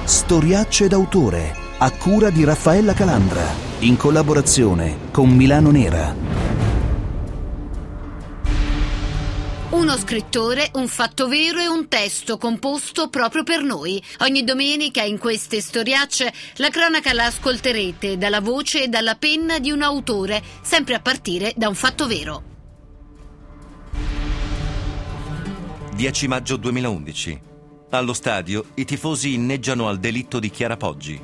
Storiacce d'autore, a cura di Raffaella Calandra, in collaborazione con Milano Nera. Uno scrittore, un fatto vero e un testo composto proprio per noi. Ogni domenica in queste storiacce la cronaca la ascolterete dalla voce e dalla penna di un autore, sempre a partire da un fatto vero. 10 maggio 2011. Allo stadio i tifosi inneggiano al delitto di Chiara Poggi.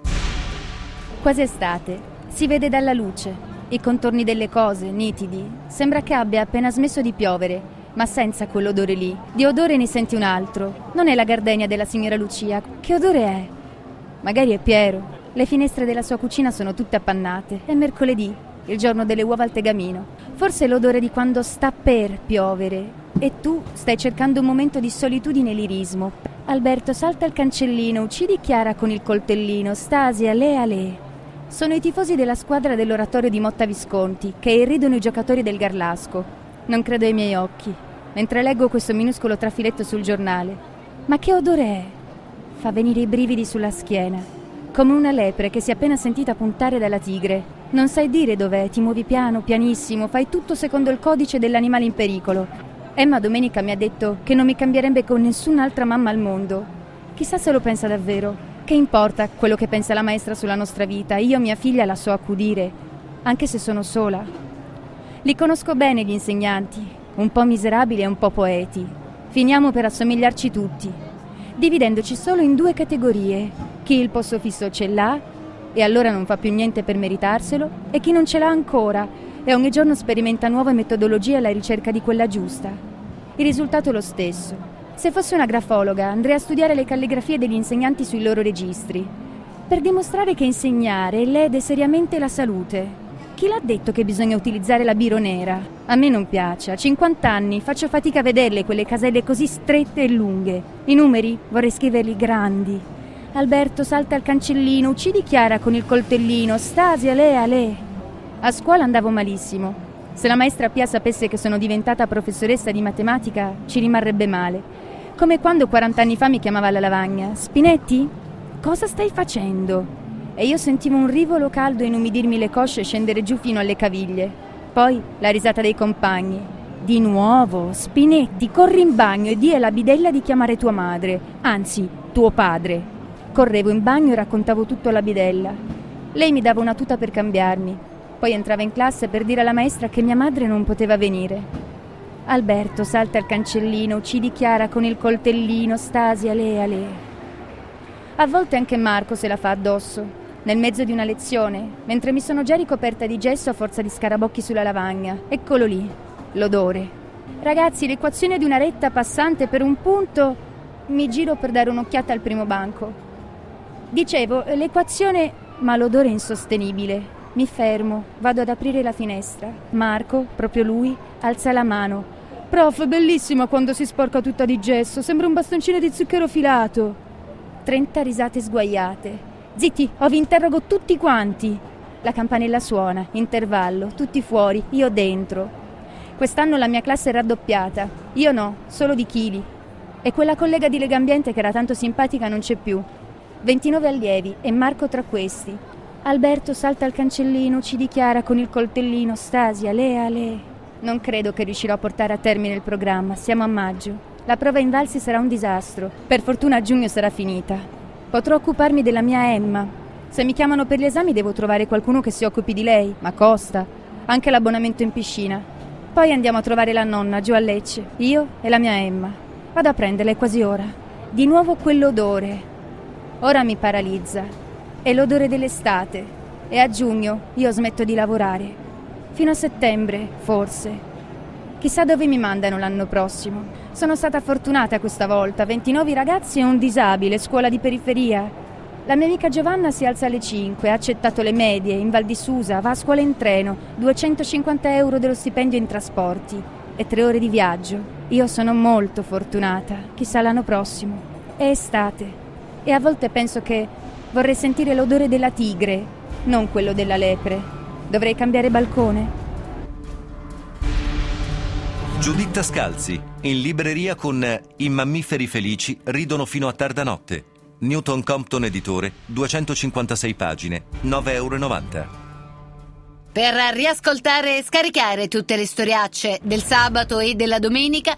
Quasi estate, si vede dalla luce, i contorni delle cose nitidi. Sembra che abbia appena smesso di piovere, ma senza quell'odore lì. Di odore ne senti un altro. Non è la gardenia della signora Lucia. Che odore è? Magari è Piero. Le finestre della sua cucina sono tutte appannate. È mercoledì, il giorno delle uova al tegamino. Forse è l'odore di quando sta per piovere e tu stai cercando un momento di solitudine e lirismo. Alberto, salta il cancellino, uccidi Chiara con il coltellino, Stasia, ale. Sono i tifosi della squadra dell'oratorio di Motta Visconti che irridono i giocatori del Garlasco. Non credo ai miei occhi mentre leggo questo minuscolo trafiletto sul giornale. Ma che odore è? Fa venire i brividi sulla schiena, come una lepre che si è appena sentita puntare dalla tigre. Non sai dire dov'è, ti muovi piano, pianissimo, fai tutto secondo il codice dell'animale in pericolo. Emma domenica mi ha detto che non mi cambierebbe con nessun'altra mamma al mondo. Chissà se lo pensa davvero. Che importa quello che pensa la maestra sulla nostra vita? Io mia figlia la so accudire, anche se sono sola. Li conosco bene gli insegnanti, un po' miserabili e un po' poeti. Finiamo per assomigliarci tutti, dividendoci solo in due categorie: chi il posto fisso ce l'ha e allora non fa più niente per meritarselo, e chi non ce l'ha ancora e ogni giorno sperimenta nuove metodologie alla ricerca di quella giusta. Il risultato è lo stesso. Se fossi una grafologa andrei a studiare le calligrafie degli insegnanti sui loro registri, per dimostrare che insegnare lede seriamente la salute. Chi l'ha detto che bisogna utilizzare la biro nera? A me non piace, a 50 anni faccio fatica a vederle quelle caselle così strette e lunghe. I numeri vorrei scriverli grandi. Alberto, salta il cancellino, uccidi Chiara con il coltellino, Stasia, ale. A scuola andavo malissimo. Se la maestra Pia sapesse che sono diventata professoressa di matematica, ci rimarrebbe male. Come quando 40 anni fa mi chiamava alla lavagna: Spinetti? Cosa stai facendo? E io sentivo un rivolo caldo inumidirmi le cosce e scendere giù fino alle caviglie. Poi la risata dei compagni. Di nuovo, Spinetti, corri in bagno e di alla bidella di chiamare tua madre, anzi, tuo padre. Correvo in bagno e raccontavo tutto alla bidella. Lei mi dava una tuta per cambiarmi. Poi entrava in classe per dire alla maestra che mia madre non poteva venire. Alberto, salta il cancellino, uccidi Chiara con il coltellino, Stasia, ale. A volte anche Marco se la fa addosso, nel mezzo di una lezione, mentre mi sono già ricoperta di gesso a forza di scarabocchi sulla lavagna. Eccolo lì, l'odore. Ragazzi, l'equazione di una retta passante per un punto... Mi giro per dare un'occhiata al primo banco. Dicevo, l'equazione... Ma l'odore è insostenibile. Mi fermo, vado ad aprire la finestra. Marco, proprio lui, alza la mano. Prof, bellissima quando si sporca tutta di gesso, sembra un bastoncino di zucchero filato. 30 risate sguaiate. Zitti, o vi interrogo tutti quanti. La campanella suona, intervallo, tutti fuori, io dentro. Quest'anno la mia classe è raddoppiata, io no, solo di chili. E quella collega di Legambiente che era tanto simpatica non c'è più. 29 allievi e Marco tra questi. Alberto, salta il cancellino, uccidi Chiara con il coltellino, Stasia, ale. Non credo che riuscirò a portare a termine il programma, siamo a maggio. La prova in valsi sarà un disastro. Per fortuna a giugno sarà finita. Potrò occuparmi della mia Emma. Se mi chiamano per gli esami devo trovare qualcuno che si occupi di lei, ma costa. Anche l'abbonamento in piscina. Poi andiamo a trovare la nonna giù a Lecce, io e la mia Emma. Vado a prenderla, è quasi ora. Di nuovo quell'odore. Ora mi paralizza. È l'odore dell'estate e a giugno io smetto di lavorare. Fino a settembre, forse. Chissà dove mi mandano l'anno prossimo. Sono stata fortunata questa volta, 29 ragazzi e un disabile, scuola di periferia. La mia amica Giovanna si alza alle 5, ha accettato le medie in Val di Susa, va a scuola in treno, 250 euro dello stipendio in trasporti e 3 ore di viaggio. Io sono molto fortunata, chissà l'anno prossimo. È estate e a volte penso che vorrei sentire l'odore della tigre, non quello della lepre. Dovrei cambiare balcone? Giuditta Scalzi, in libreria con I mammiferi felici ridono fino a tarda notte. Newton Compton Editore, 256 pagine, €9,90. Per riascoltare e scaricare tutte le storiacce del sabato e della domenica,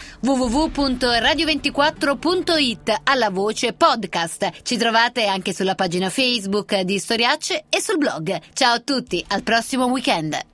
www.radio24.it alla voce podcast. Ci trovate anche sulla pagina Facebook di Storiacce e sul blog. Ciao a tutti, al prossimo weekend.